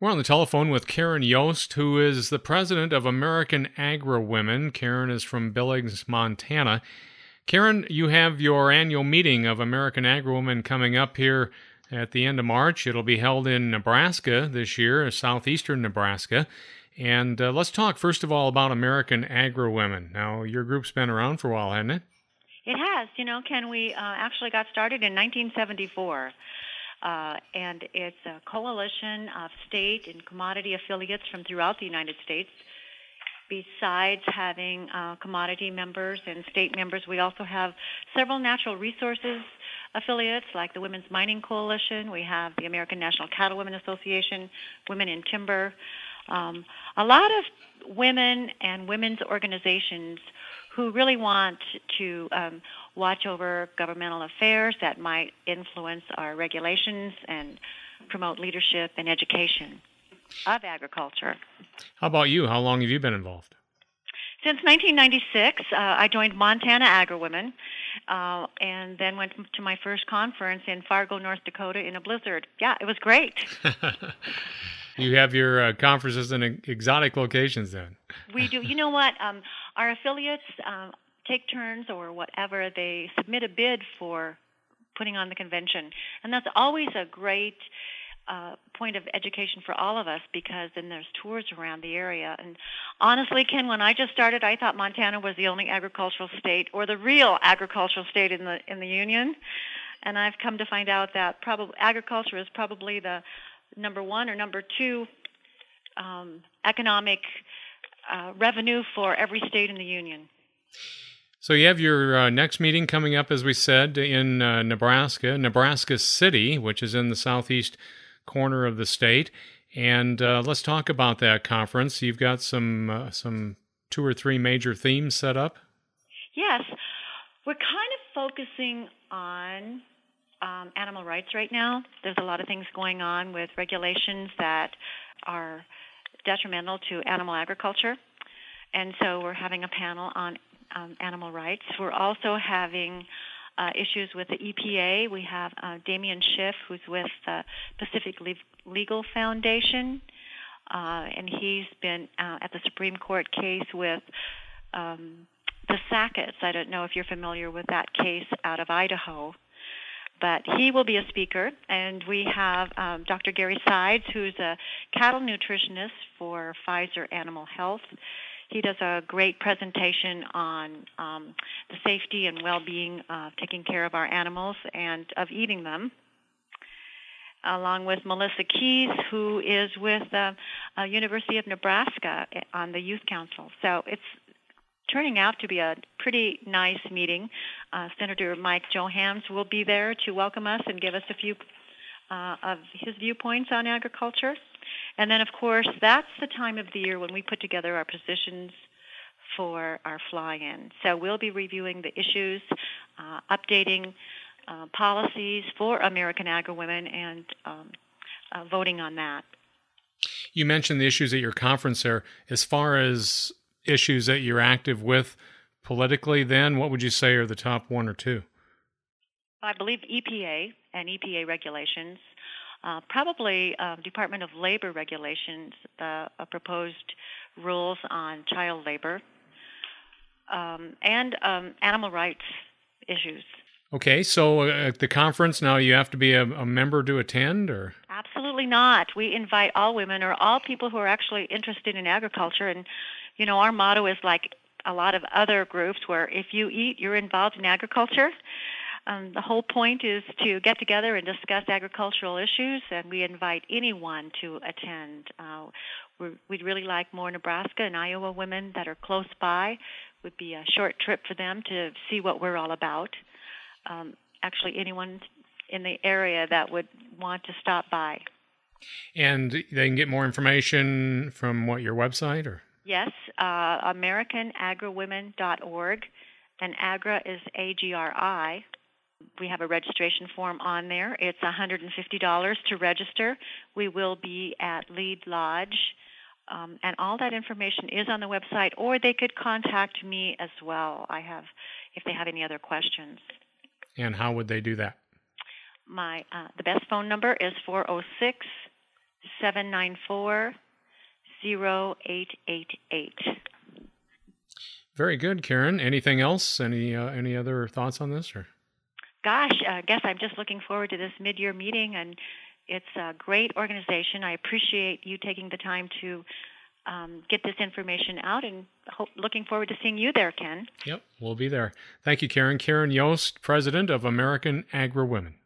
We're on the telephone with Karen Yost, who is the president of American Agri-Women. Karen is from Billings, Montana. Karen, you have your annual meeting of American Agri-Women coming up here at the end of March. It'll be held in Nebraska this year, southeastern Nebraska. And let's talk, first of all, about American Agri-Women. Now, your group's been around for a while, hasn't it? It has. Ken, we actually got started in 1974. And it's a coalition of state and commodity affiliates from throughout the United States. Besides having commodity members and state members, we also have several natural resources affiliates like the Women's Mining Coalition. We have the American National Cattlewomen Association, Women in Timber. A lot of women and women's organizations who really want to watch over governmental affairs that might influence our regulations and promote leadership and education of agriculture. How about you? How long have you been involved? Since 1996, I joined Montana Agri-Women and then went to my first conference in Fargo, North Dakota in a blizzard. Yeah, it was great. You have your conferences in exotic locations then. We do. You know what? Our affiliates take turns or whatever. They submit a bid for putting on the convention. And that's always a great point of education for all of us because then there's tours around the area. And honestly, Ken, when I just started, I thought Montana was the only agricultural state or the real agricultural state in the Union. And I've come to find out that agriculture is probably the number one or number two economic revenue for every state in the Union. So you have your next meeting coming up, as we said, in Nebraska City, which is in the southeast corner of the state. And let's talk about that conference. You've got some 2 or 3 major themes set up. Yes. We're kind of focusing on animal rights right now. There's a lot of things going on with regulations that are detrimental to animal agriculture. And so we're having a panel on animal rights. We're also having issues with the EPA. We have Damian Schiff, who's with the Pacific Legal Foundation, and he's been at the Supreme Court case with the Sacketts. I don't know if you're familiar with that case out of Idaho, but he will be a speaker. And we have Dr. Gary Sides, who's a cattle nutritionist for Pfizer Animal Health. He does a great presentation on the safety and well-being of taking care of our animals and of eating them, along with Melissa Keys, who is with the University of Nebraska on the Youth Council. So it's turning out to be a pretty nice meeting. Senator Mike Johanns will be there to welcome us and give us a few of his viewpoints on agriculture. And then, of course, that's the time of the year when we put together our positions for our fly-in. So we'll be reviewing the issues, updating policies for American Agri-Women, and voting on that. You mentioned the issues at your conference there. As far as issues that you're active with politically, then, what would you say are the top 1 or 2? I believe EPA and EPA regulations. Probably Department of Labor regulations, proposed rules on child labor, and animal rights issues. Okay, so at the conference now you have to be a member to attend, or? Absolutely not. We invite all women or all people who are actually interested in agriculture. And, our motto is like a lot of other groups where if you eat, you're involved in agriculture. The whole point is to get together and discuss agricultural issues, and we invite anyone to attend. We'd really like more Nebraska and Iowa women that are close by. It would be a short trip for them to see what we're all about. Actually, anyone in the area that would want to stop by. And they can get more information from your website, or? Yes, AmericanAgriWomen.org, and Agra is AGRI. We have a registration form on there. It's $150 to register. We will be at Lead Lodge, and all that information is on the website, or they could contact me as well. If they have any other questions. And how would they do that? The best phone number is 406 794 0888. Very good, Karen. Anything else? Any other thoughts on this? Or? Gosh, I guess I'm just looking forward to this mid-year meeting, and it's a great organization. I appreciate you taking the time to get this information out, and looking forward to seeing you there, Ken. Yep, we'll be there. Thank you, Karen. Karen Yost, President of American Agri-Women.